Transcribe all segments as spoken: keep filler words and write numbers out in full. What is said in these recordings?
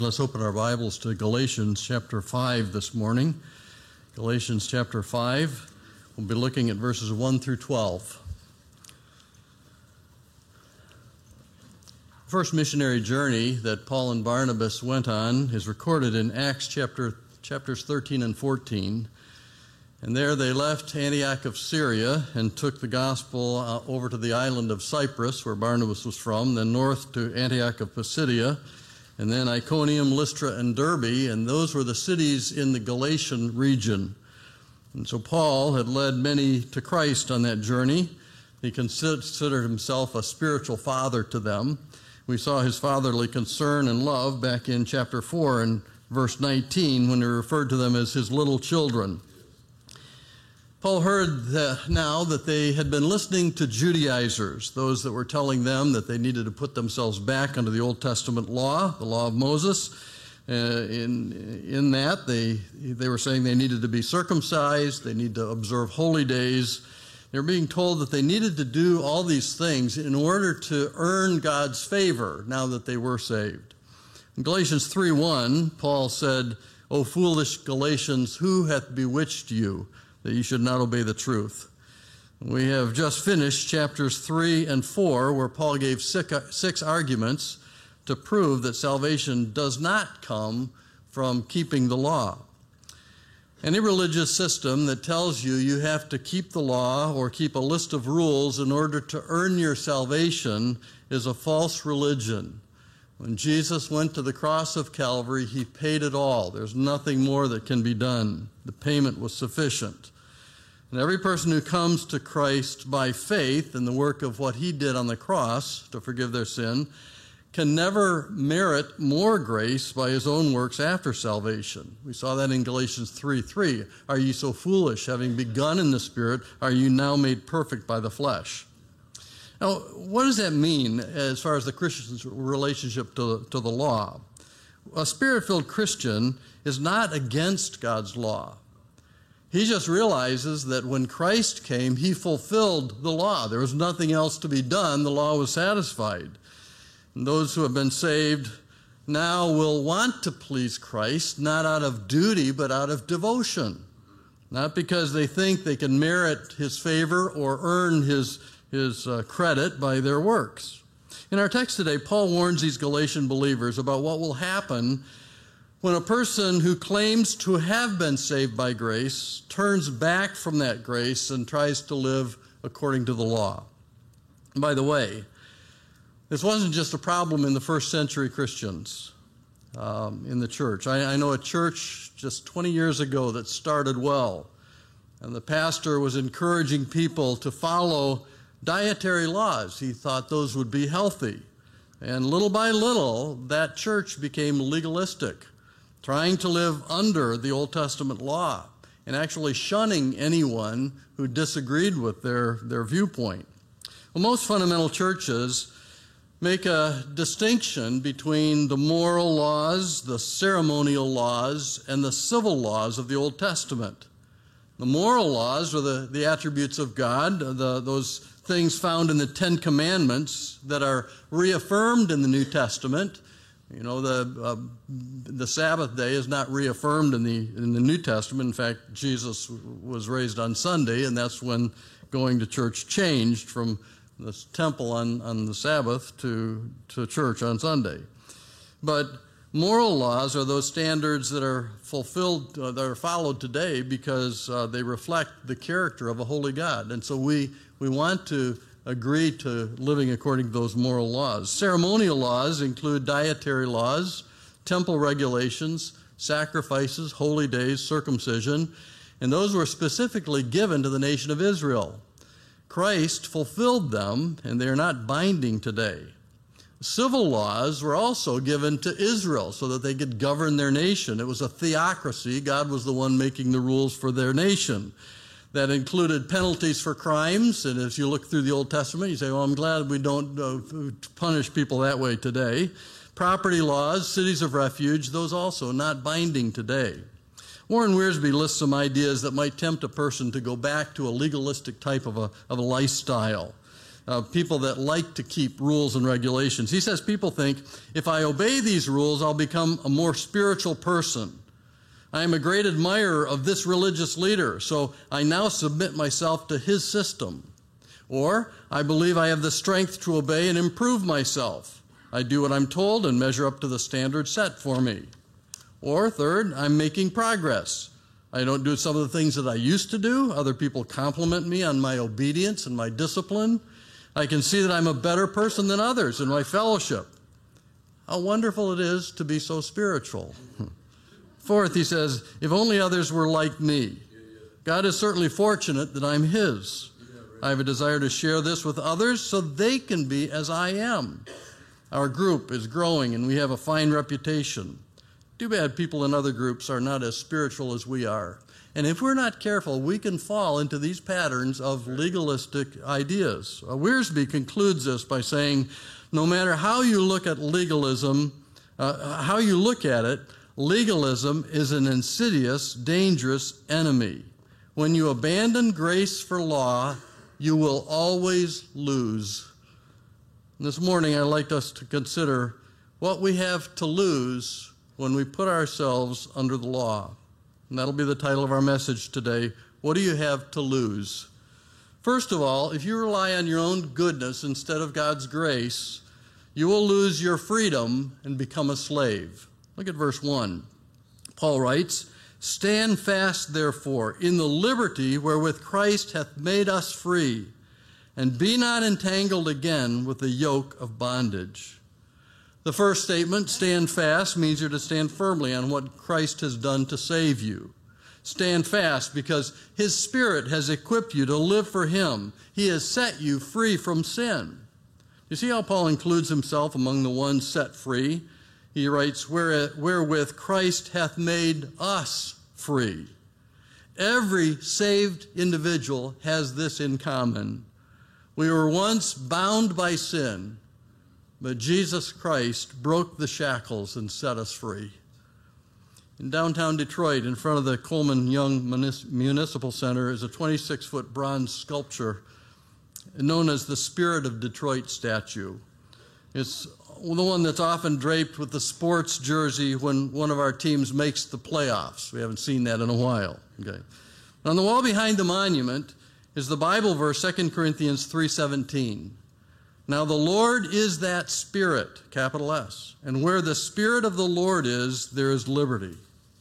Let's open our Bibles to Galatians chapter five this morning. Galatians chapter five. We'll be looking at verses one through twelve. The first missionary journey that Paul and Barnabas went on is recorded in Acts chapter chapters thirteen and fourteen. And there they left Antioch of Syria and took the gospel uh, over to the island of Cyprus, where Barnabas was from, then north to Antioch of Pisidia, and then Iconium, Lystra, and Derbe, and those were the cities in the Galatian region. And so Paul had led many to Christ on that journey. He considered himself a spiritual father to them. We saw his fatherly concern and love back in chapter four and verse nineteen when he referred to them as his little children. Paul heard that now that they had been listening to Judaizers, those that were telling them that they needed to put themselves back under the Old Testament law, the law of Moses. Uh, in, in that, they, they were saying they needed to be circumcised, they need to observe holy days. They were being told that they needed to do all these things in order to earn God's favor now that they were saved. In Galatians three one, Paul said, "O foolish Galatians, who hath bewitched you, that you should not obey the truth?" We have just finished chapters three and four, where Paul gave six, six arguments to prove that salvation does not come from keeping the law. Any religious system that tells you you have to keep the law or keep a list of rules in order to earn your salvation is a false religion. When Jesus went to the cross of Calvary, he paid it all. There's nothing more that can be done. The payment was sufficient. And every person who comes to Christ by faith in the work of what he did on the cross to forgive their sin can never merit more grace by his own works after salvation. We saw that in Galatians three three. Are ye so foolish, having begun in the Spirit, are you now made perfect by the flesh? Now, what does that mean as far as the Christian's relationship to, to the law? A Spirit-filled Christian is not against God's law. He just realizes that when Christ came, he fulfilled the law. There was nothing else to be done. The law was satisfied. And those who have been saved now will want to please Christ, not out of duty, but out of devotion. Not because they think they can merit his favor or earn his his uh, credit by their works. In our text today, Paul warns these Galatian believers about what will happen when a person who claims to have been saved by grace turns back from that grace and tries to live according to the law. And by the way, this wasn't just a problem in the first century Christians um, in the church. I, I know a church just twenty years ago that started well, and the pastor was encouraging people to follow dietary laws. He thought those would be healthy. And little by little, that church became legalistic, trying to live under the Old Testament law and actually shunning anyone who disagreed with their, their viewpoint. Well, most fundamental churches make a distinction between the moral laws, the ceremonial laws, and the civil laws of the Old Testament. The moral laws are the, the attributes of God, the, those things found in the Ten Commandments that are reaffirmed in the New Testament. You know, the uh, the Sabbath day is not reaffirmed in the in the New Testament. In fact, Jesus was raised on Sunday, and that's when going to church changed from the temple on, on the Sabbath to, to church on Sunday. But moral laws are those standards that are fulfilled, uh, that are followed today because uh, they reflect the character of a holy God. And so we, we want to agree to living according to those moral laws. Ceremonial laws include dietary laws, temple regulations, sacrifices, holy days, circumcision, and those were specifically given to the nation of Israel. Christ fulfilled them, and they are not binding today. Civil laws were also given to Israel so that they could govern their nation. It was a theocracy. God was the one making the rules for their nation. That included penalties for crimes, and as you look through the Old Testament, you say, well, I'm glad we don't uh, punish people that way today. Property laws, cities of refuge, those also not binding today. Warren Wiersbe lists some ideas that might tempt a person to go back to a legalistic type of a, of a lifestyle. uh, people that like to keep rules and regulations. He says people think, if I obey these rules, I'll become a more spiritual person. I am a great admirer of this religious leader, so I now submit myself to his system. Or, I believe I have the strength to obey and improve myself. I do what I'm told and measure up to the standard set for me. Or, third, I'm making progress. I don't do some of the things that I used to do. Other people compliment me on my obedience and my discipline. I can see that I'm a better person than others in my fellowship. How wonderful it is to be so spiritual. Fourth, he says, if only others were like me. God is certainly fortunate that I'm his. I have a desire to share this with others so they can be as I am. Our group is growing and we have a fine reputation. Too bad people in other groups are not as spiritual as we are. And if we're not careful, we can fall into these patterns of legalistic ideas. Uh, Wiersbe concludes this by saying, no matter how you look at legalism, uh, how you look at it, legalism is an insidious, dangerous enemy. When you abandon grace for law, you will always lose. This morning, I'd like us to consider what we have to lose when we put ourselves under the law. And that'll be the title of our message today. What do you have to lose? First of all, if you rely on your own goodness instead of God's grace, you will lose your freedom and become a slave. Look at verse one. Paul writes, stand fast, therefore, in the liberty wherewith Christ hath made us free, and be not entangled again with the yoke of bondage. The first statement, stand fast, means you're to stand firmly on what Christ has done to save you. Stand fast because his Spirit has equipped you to live for him. He has set you free from sin. You see how Paul includes himself among the ones set free? He writes, wherewith Christ hath made us free. Every saved individual has this in common. We were once bound by sin, but Jesus Christ broke the shackles and set us free. In downtown Detroit, in front of the Coleman Young Municipal Center, is a twenty-six foot bronze sculpture known as the Spirit of Detroit statue. It's the one that's often draped with the sports jersey when one of our teams makes the playoffs. We haven't seen that in a while. Okay. On the wall behind the monument is the Bible verse, Second Corinthians three seventeen. Now the Lord is that Spirit, capital S, and where the Spirit of the Lord is, there is liberty.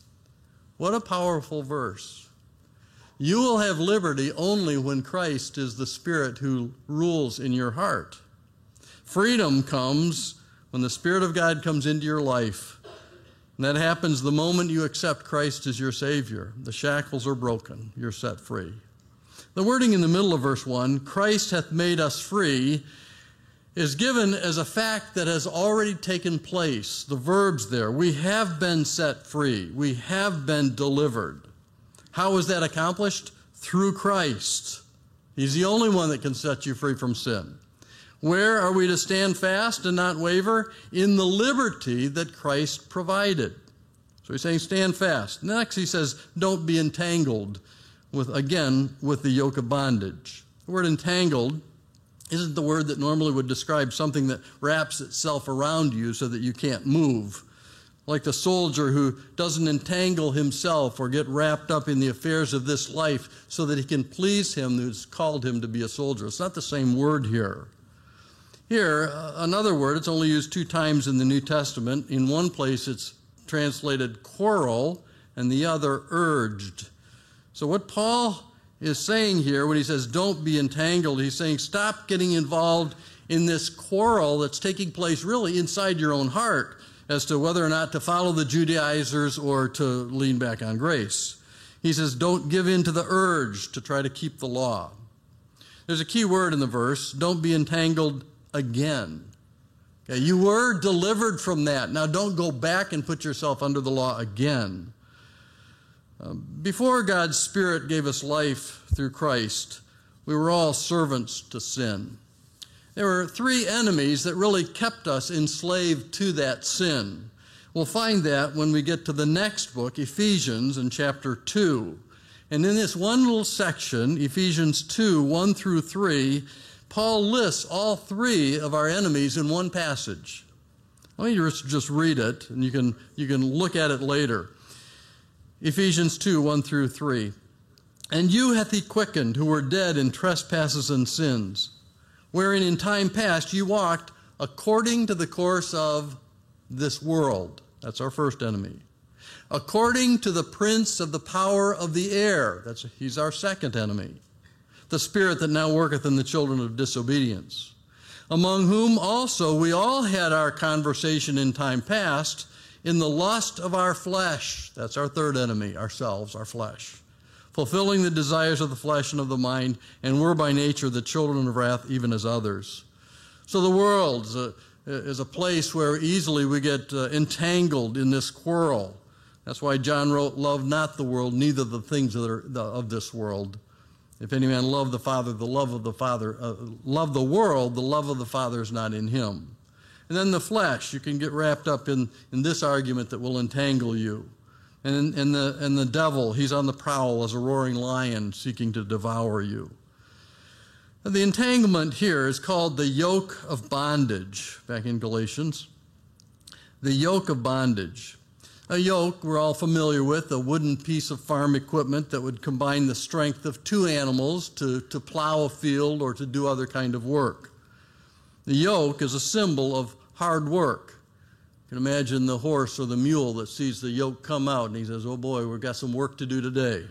What a powerful verse. You will have liberty only when Christ is the Spirit who rules in your heart. Freedom comes when the Spirit of God comes into your life. And that happens the moment you accept Christ as your Savior. The shackles are broken. You're set free. The wording in the middle of verse one, Christ hath made us free, is given as a fact that has already taken place. The verbs there, we have been set free. We have been delivered. How is that accomplished? Through Christ. He's the only one that can set you free from sin. Where are we to stand fast and not waver? In the liberty that Christ provided. So he's saying stand fast. Next he says don't be entangled with, again, with the yoke of bondage. The word entangled isn't the word that normally would describe something that wraps itself around you so that you can't move. Like the soldier who doesn't entangle himself or get wrapped up in the affairs of this life so that he can please him who's called him to be a soldier. It's not the same word here. Here, uh, another word, it's only used two times in the New Testament. In one place it's translated quarrel and the other urged. So what Paul is saying here when he says don't be entangled, he's saying stop getting involved in this quarrel that's taking place really inside your own heart as to whether or not to follow the Judaizers or to lean back on grace. He says don't give in to the urge to try to keep the law. There's a key word in the verse, don't be entangled again. Okay, you were delivered from that. Now don't go back and put yourself under the law again. Uh, before God's Spirit gave us life through Christ, we were all servants to sin. There were three enemies that really kept us enslaved to that sin. We'll find that when we get to the next book, Ephesians, in chapter two. And in this one little section, Ephesians two, one through three, Paul lists all three of our enemies in one passage. Let me just, just read it, and you can, you can look at it later. Ephesians two, one through three. And you hath he quickened, who were dead in trespasses and sins, wherein in time past you walked according to the course of this world. That's our first enemy. According to the prince of the power of the air. That's, he's our second enemy. The spirit that now worketh in the children of disobedience, among whom also we all had our conversation in time past, in the lust of our flesh. That's our third enemy, ourselves, our flesh. Fulfilling the desires of the flesh and of the mind, and were by nature the children of wrath, even as others. So the world is a, is a place where easily we get uh, entangled in this quarrel. That's why John wrote, love not the world, neither the things that are the, of this world. If any man love the Father, the love of the Father, uh, love the world, the love of the Father is not in him. And then the flesh, you can get wrapped up in, in this argument that will entangle you. And, and, the, and the devil, he's on the prowl as a roaring lion seeking to devour you. And the entanglement here is called the yoke of bondage, back in Galatians. The yoke of bondage. A yoke, we're all familiar with, a wooden piece of farm equipment that would combine the strength of two animals to, to plow a field or to do other kind of work. The yoke is a symbol of hard work. You can imagine the horse or the mule that sees the yoke come out and he says, oh boy, we've got some work to do today.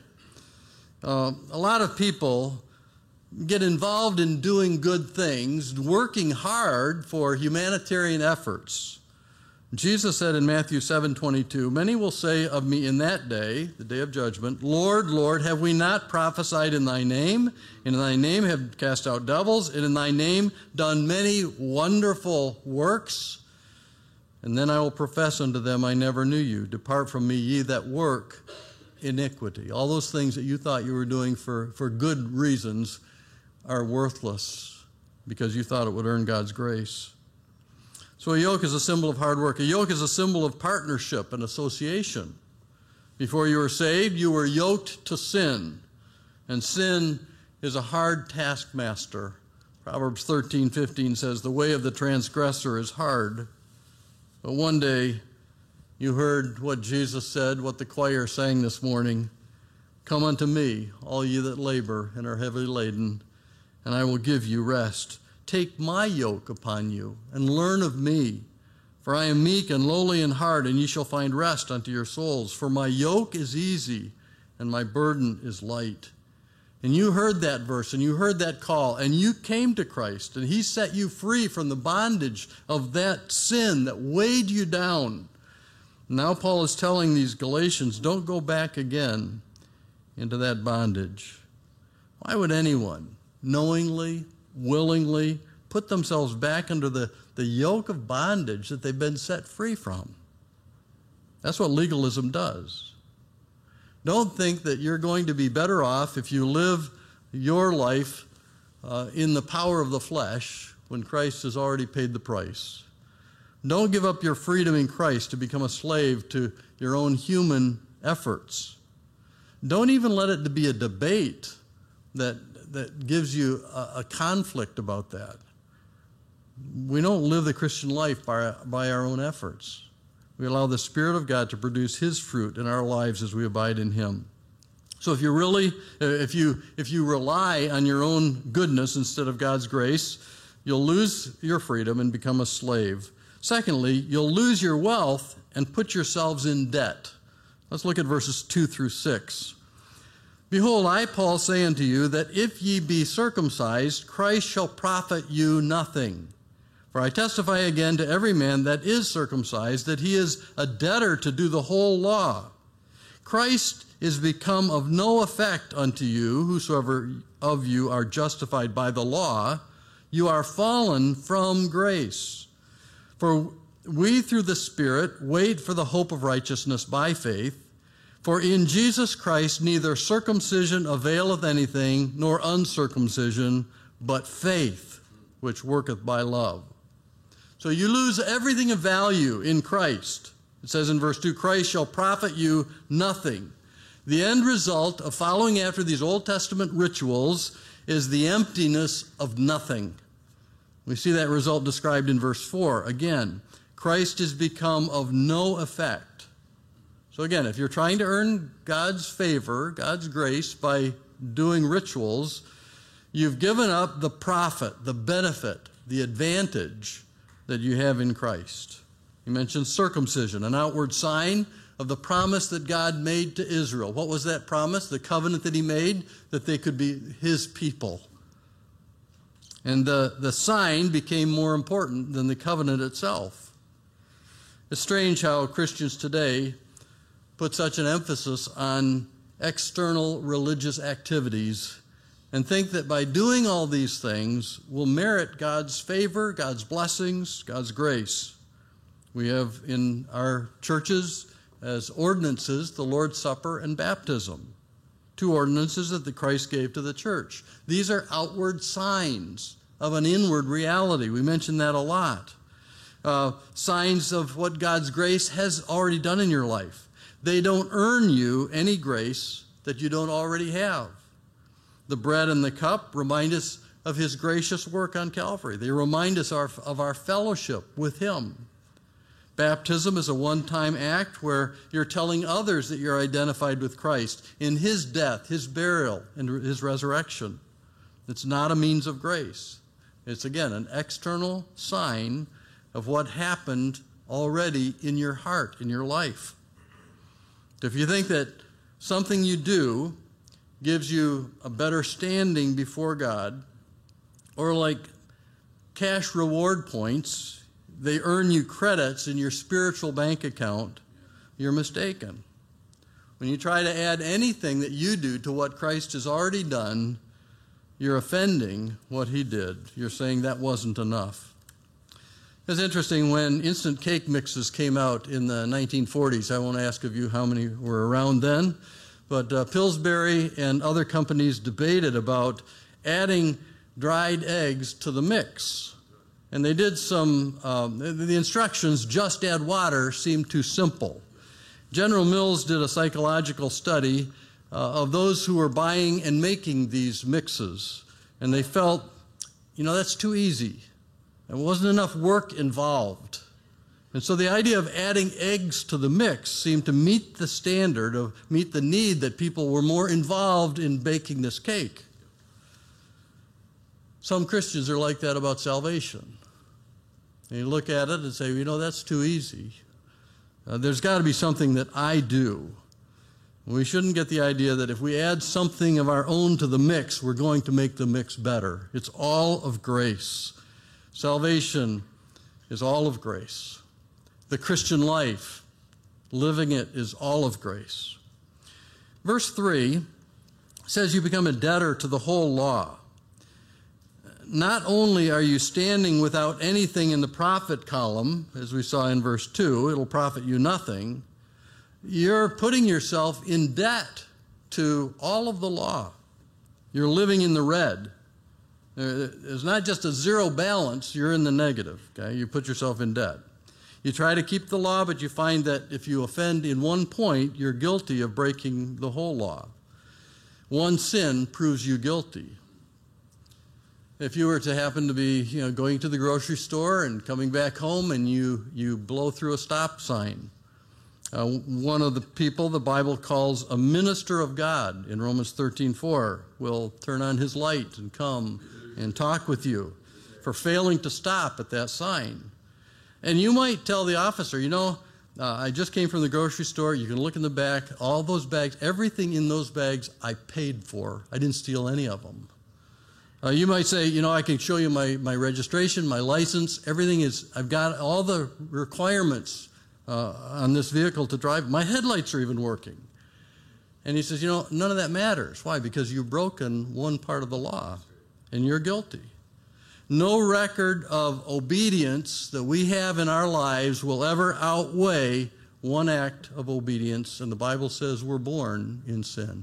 Uh, a lot of people get involved in doing good things, working hard for humanitarian efforts. Jesus said in Matthew seven twenty-two, many will say of me in that day, the day of judgment, Lord, Lord, have we not prophesied in thy name? And in thy name have cast out devils, and in thy name done many wonderful works? And then I will profess unto them, I never knew you. Depart from me, ye that work iniquity. All those things that you thought you were doing for, for good reasons are worthless because you thought it would earn God's grace. So a yoke is a symbol of hard work. A yoke is a symbol of partnership and association. Before you were saved, you were yoked to sin. And sin is a hard taskmaster. Proverbs thirteen fifteen says, the way of the transgressor is hard. But one day, you heard what Jesus said, what the choir sang this morning. Come unto me, all ye that labor and are heavily laden, and I will give you rest. Take my yoke upon you, and learn of me. For I am meek and lowly in heart, and ye shall find rest unto your souls. For my yoke is easy, and my burden is light. And you heard that verse, and you heard that call, and you came to Christ, and he set you free from the bondage of that sin that weighed you down. Now Paul is telling these Galatians, don't go back again into that bondage. Why would anyone knowingly, willingly put themselves back under the, the yoke of bondage that they've been set free from? That's what legalism does. Don't think that you're going to be better off if you live your life uh, in the power of the flesh when Christ has already paid the price. Don't give up your freedom in Christ to become a slave to your own human efforts. Don't even let it be a debate that that gives you a, a conflict about that. We don't live the Christian life by, by our own efforts. We allow the Spirit of God to produce his fruit in our lives as we abide in him. So if you really, if you, if you rely on your own goodness instead of God's grace, you'll lose your freedom and become a slave. Secondly, you'll lose your wealth and put yourselves in debt. Let's look at verses two through six. Behold, I, Paul, say unto you, that if ye be circumcised, Christ shall profit you nothing. For I testify again to every man that is circumcised, that he is a debtor to do the whole law. Christ is become of no effect unto you, whosoever of you are justified by the law. You are fallen from grace. For we through the Spirit wait for the hope of righteousness by faith. For in Jesus Christ neither circumcision availeth anything, nor uncircumcision, but faith, which worketh by love. So you lose everything of value in Christ. It says in verse two, Christ shall profit you nothing. The end result of following after these Old Testament rituals is the emptiness of nothing. We see that result described in verse four. Again, Christ is become of no effect. So again, if you're trying to earn God's favor, God's grace by doing rituals, you've given up the profit, the benefit, the advantage that you have in Christ. He mentions circumcision, an outward sign of the promise that God made to Israel. What was that promise? The covenant that he made, that they could be his people. And the, the sign became more important than the covenant itself. It's strange how Christians today put such an emphasis on external religious activities and think that by doing all these things will merit God's favor, God's blessings, God's grace. We have in our churches as ordinances the Lord's Supper and baptism, two ordinances that the Christ gave to the church. These are outward signs of an inward reality. We mention that a lot. Uh, signs of what God's grace has already done in your life. They don't earn you any grace that you don't already have. The bread and the cup remind us of his gracious work on Calvary. They remind us our, of our fellowship with him. Baptism is a one-time act where you're telling others that you're identified with Christ in his death, his burial, and his resurrection. It's not a means of grace. It's, again, an external sign of what happened already in your heart, in your life. If you think that something you do gives you a better standing before God, or like cash reward points, they earn you credits in your spiritual bank account, you're mistaken. When you try to add anything that you do to what Christ has already done, you're offending what he did. You're saying that wasn't enough. It's interesting, when instant cake mixes came out in the nineteen forties, I won't ask of you how many were around then, but uh, Pillsbury and other companies debated about adding dried eggs to the mix. And they did some, um, the instructions, just add water, seemed too simple. General Mills did a psychological study uh, of those who were buying and making these mixes. And they felt, you know, that's too easy. There wasn't enough work involved. And so the idea of adding eggs to the mix seemed to meet the standard, of meet the need that people were more involved in baking this cake. Some Christians are like that about salvation. And you look at it and say, you know, that's too easy. Uh, there's got to be something that I do. We shouldn't get the idea that if we add something of our own to the mix, we're going to make the mix better. It's all of grace. Salvation is all of grace. The Christian life, living it, is all of grace. Verse three says you become a debtor to the whole law. Not only are you standing without anything in the profit column, as we saw in verse two, it'll profit you nothing, you're putting yourself in debt to all of the law. You're living in the red. There's not just a zero balance, you're in the negative. Okay? You put yourself in debt. You try to keep the law, but you find that if you offend in one point, you're guilty of breaking the whole law. One sin proves you guilty. If you were to happen to be, you know, going to the grocery store and coming back home and you, you blow through a stop sign, uh, one of the people the Bible calls a minister of God in Romans thirteen four will turn on his light and come and talk with you for failing to stop at that sign. And you might tell the officer, you know, uh, I just came from the grocery store. You can look in the back, all those bags, everything in those bags I paid for. I didn't steal any of them. Uh, you might say, you know, I can show you my, my registration, my license, everything is, I've got all the requirements uh, on this vehicle to drive. My headlights are even working. And he says, you know, none of that matters. Why? Because you've broken one part of the law and you're guilty. No record of obedience that we have in our lives will ever outweigh one act of obedience, and the Bible says we're born in sin.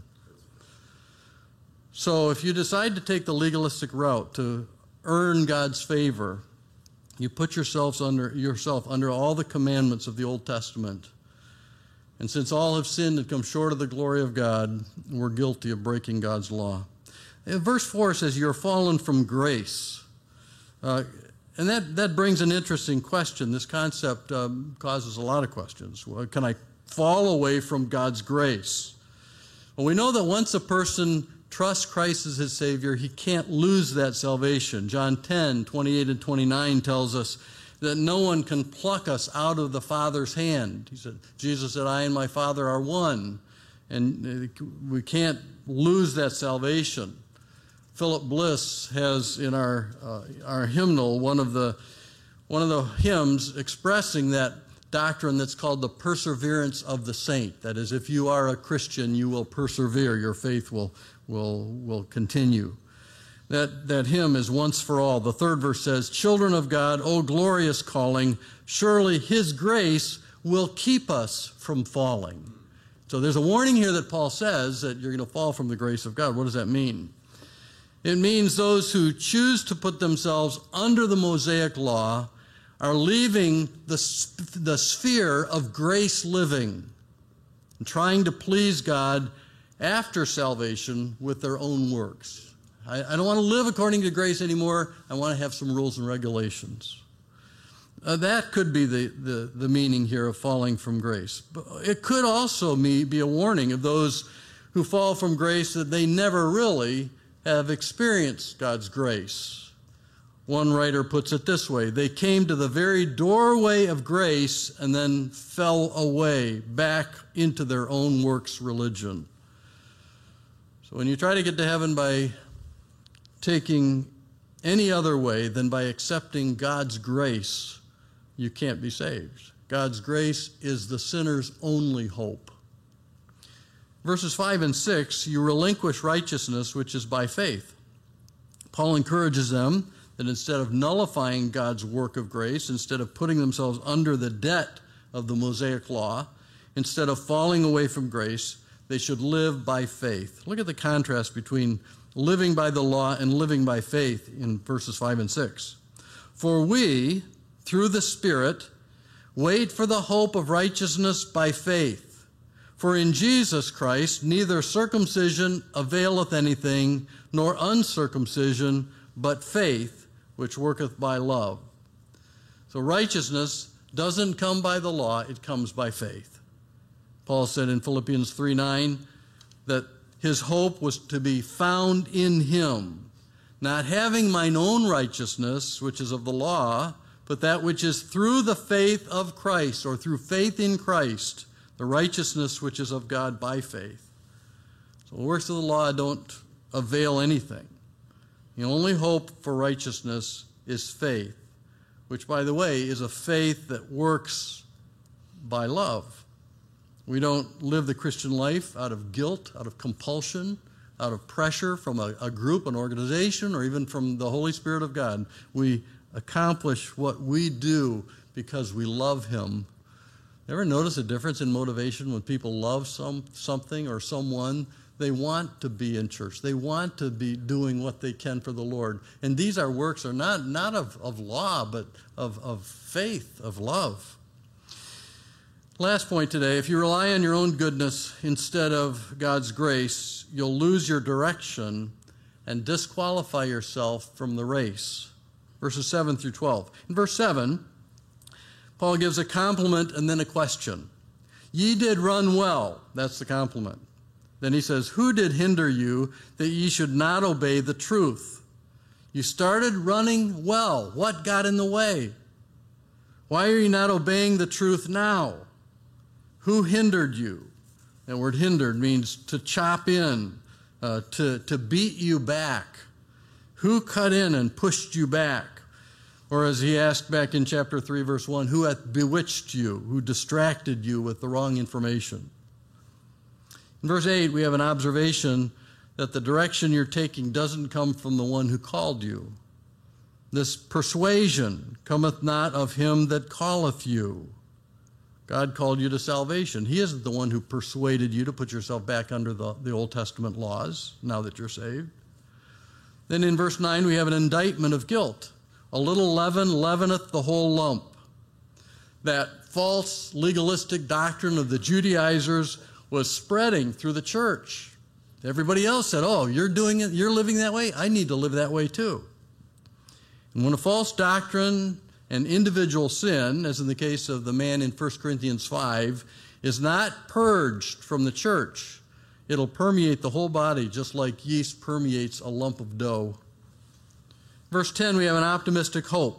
So if you decide to take the legalistic route to earn God's favor, you put yourselves under, yourself under all the commandments of the Old Testament. And since all have sinned and come short of the glory of God, we're guilty of breaking God's law. Verse four says, you're fallen from grace. Uh, and that, that brings an interesting question. This concept um, causes a lot of questions. Well, can I fall away from God's grace? Well, we know that once a person trusts Christ as his Savior, he can't lose that salvation. John ten, twenty-eight and twenty-nine tells us that no one can pluck us out of the Father's hand. He said, Jesus said, I and my Father are one. And we can't lose that salvation. Philip Bliss has in our uh, our hymnal one of the one of the hymns expressing that doctrine that's called the perseverance of the saint. That is, if you are a Christian, you will persevere. Your faith will will will continue. That that hymn is once for all. The third verse says, "Children of God, O glorious calling, surely His grace will keep us from falling." So there's a warning here that Paul says that you're going to fall from the grace of God. What does that mean? It means those who choose to put themselves under the Mosaic law are leaving the, the sphere of grace living and trying to please God after salvation with their own works. I, I don't want to live according to grace anymore. I want to have some rules and regulations. Uh, that could be the, the, the meaning here of falling from grace. But it could also be, be a warning of those who fall from grace that they never really have experienced God's grace. One writer puts it this way: they came to the very doorway of grace and then fell away back into their own works religion. So when you try to get to heaven by taking any other way than by accepting God's grace, you can't be saved. God's grace is the sinner's only hope. Verses five and six, you relinquish righteousness, which is by faith. Paul encourages them that instead of nullifying God's work of grace, instead of putting themselves under the debt of the Mosaic law, instead of falling away from grace, they should live by faith. Look at the contrast between living by the law and living by faith in verses five and six. For we, through the Spirit, wait for the hope of righteousness by faith. For in Jesus Christ neither circumcision availeth anything, nor uncircumcision, but faith, which worketh by love. So righteousness doesn't come by the law, it comes by faith. Paul said in Philippians three nine that his hope was to be found in him, not having mine own righteousness, which is of the law, but that which is through the faith of Christ, or through faith in Christ, the righteousness which is of God by faith. So the works of the law don't avail anything. The only hope for righteousness is faith, which, by the way, is a faith that works by love. We don't live the Christian life out of guilt, out of compulsion, out of pressure from a, a group, an organization, or even from the Holy Spirit of God. We accomplish what we do because we love Him. Ever notice a difference in motivation when people love some something or someone? They want to be in church. They want to be doing what they can for the Lord. And these are works are not, not of, of law, but of, of faith, of love. Last point today, if you rely on your own goodness instead of God's grace, you'll lose your direction and disqualify yourself from the race. Verses seven through twelve. In verse seven, Paul gives a compliment and then a question. Ye did run well. That's the compliment. Then he says, who did hinder you that ye should not obey the truth? You started running well. What got in the way? Why are you not obeying the truth now? Who hindered you? That word hindered means to chop in, uh, to, to beat you back. Who cut in and pushed you back? Or as he asked back in chapter three, verse one, who hath bewitched you, who distracted you with the wrong information? In verse eight, we have an observation that the direction you're taking doesn't come from the one who called you. This persuasion cometh not of him that calleth you. God called you to salvation. He isn't the one who persuaded you to put yourself back under the, the Old Testament laws now that you're saved. Then in verse nine, we have an indictment of guilt. A little leaven leaveneth the whole lump. That false legalistic doctrine of the Judaizers was spreading through the church. Everybody else said, oh, you're doing it, you're living that way? I need to live that way too. And when a false doctrine and individual sin, as in the case of the man in First Corinthians five, is not purged from the church, it'll permeate the whole body just like yeast permeates a lump of dough. Verse ten, we have an optimistic hope.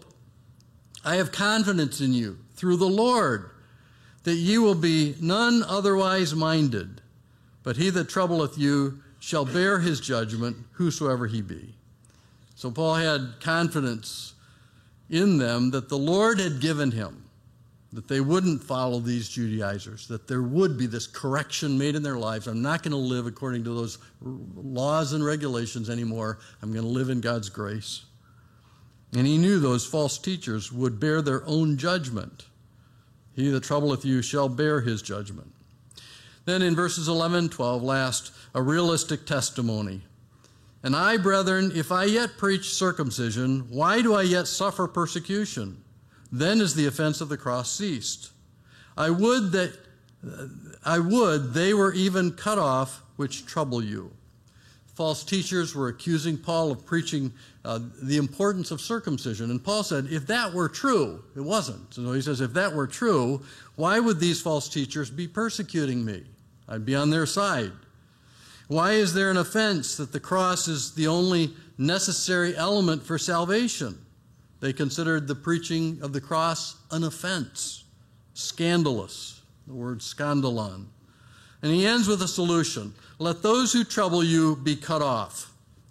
I have confidence in you through the Lord, that ye will be none otherwise minded, but he that troubleth you shall bear his judgment, whosoever he be. So Paul had confidence in them that the Lord had given him, that they wouldn't follow these Judaizers, that there would be this correction made in their lives. I'm not going to live according to those laws and regulations anymore. I'm going to live in God's grace. And he knew those false teachers would bear their own judgment. He that troubleth you shall bear his judgment. Then in verses eleven and twelve, last, a realistic testimony. And I, brethren, if I yet preach circumcision, why do I yet suffer persecution? Then is the offense of the cross ceased. I would that I would they were even cut off which trouble you. False teachers were accusing Paul of preaching uh, the importance of circumcision. And Paul said, if that were true, it wasn't. So he says, if that were true, why would these false teachers be persecuting me? I'd be on their side. Why is there an offense that the cross is the only necessary element for salvation? They considered the preaching of the cross an offense, scandalous, the word scandalon. And he ends with a solution. Let those who trouble you be cut off.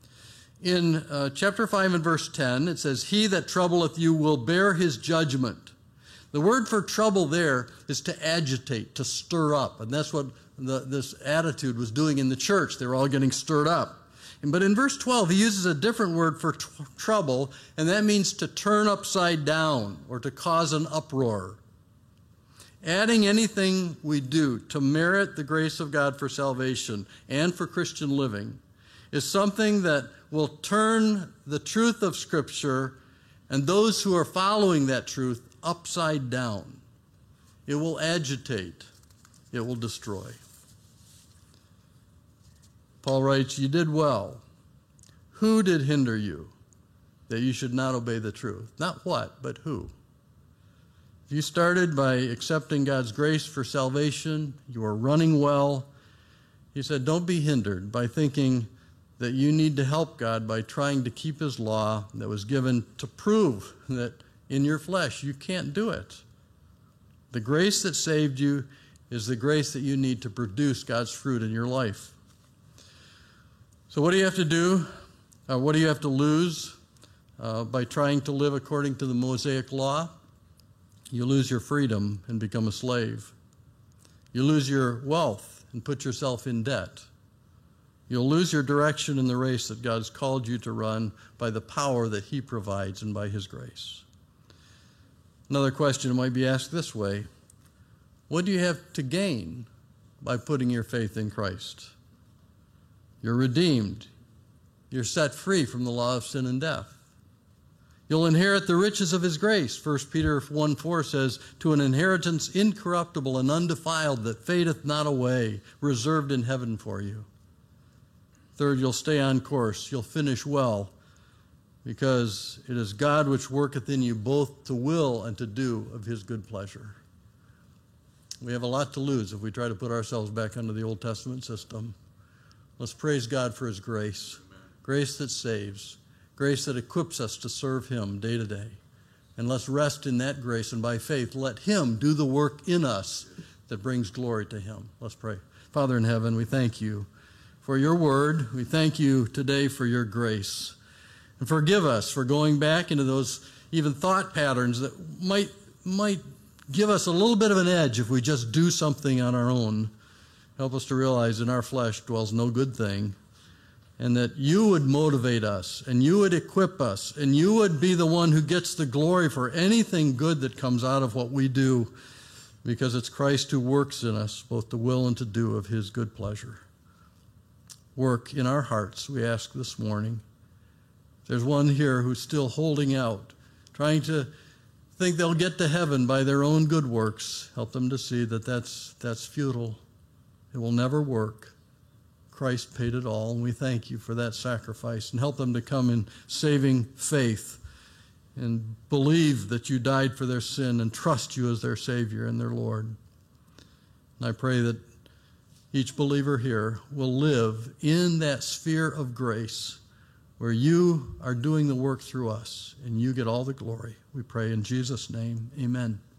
In uh, chapter five and verse ten, it says, he that troubleth you will bear his judgment. The word for trouble there is to agitate, to stir up. And that's what the, this attitude was doing in the church. They were all getting stirred up. But in verse twelve, he uses a different word for tr- trouble, and that means to turn upside down or to cause an uproar. Adding anything we do to merit the grace of God for salvation and for Christian living is something that will turn the truth of Scripture and those who are following that truth upside down. It will agitate. It will destroy. Paul writes, you did well. Who did hinder you that you should not obey the truth? Not what, but who. If you started by accepting God's grace for salvation, you are running well. He said, don't be hindered by thinking that you need to help God by trying to keep his law that was given to prove that in your flesh you can't do it. The grace that saved you is the grace that you need to produce God's fruit in your life. So what do you have to do? Uh, what do you have to lose uh, by trying to live according to the Mosaic law? You lose your freedom and become a slave. You lose your wealth and put yourself in debt. You'll lose your direction in the race that God's called you to run by the power that he provides and by his grace. Another question might be asked this way. What do you have to gain by putting your faith in Christ? You're redeemed. You're set free from the law of sin and death. You'll inherit the riches of his grace. First Peter one four says, to an inheritance incorruptible and undefiled that fadeth not away, reserved in heaven for you. Third, you'll stay on course. You'll finish well, because it is God which worketh in you both to will and to do of his good pleasure. We have a lot to lose if we try to put ourselves back under the Old Testament system. Let's praise God for his grace. Amen. Grace that saves. Grace that equips us to serve him day to day. And let's rest in that grace, and by faith let him do the work in us that brings glory to him. Let's pray. Father in heaven, we thank you for your word. We thank you today for your grace. And forgive us for going back into those even thought patterns that might, might give us a little bit of an edge if we just do something on our own. Help us to realize in our flesh dwells no good thing, and that you would motivate us, and you would equip us, and you would be the one who gets the glory for anything good that comes out of what we do, because it's Christ who works in us, both to will and to do of his good pleasure. Work in our hearts, we ask this morning. If there's one here who's still holding out, trying to think they'll get to heaven by their own good works, help them to see that that's, that's futile. It will never work. Christ paid it all, and we thank you for that sacrifice. And help them to come in saving faith and believe that you died for their sin and trust you as their Savior and their Lord. And I pray that each believer here will live in that sphere of grace where you are doing the work through us and you get all the glory. We pray in Jesus' name, amen.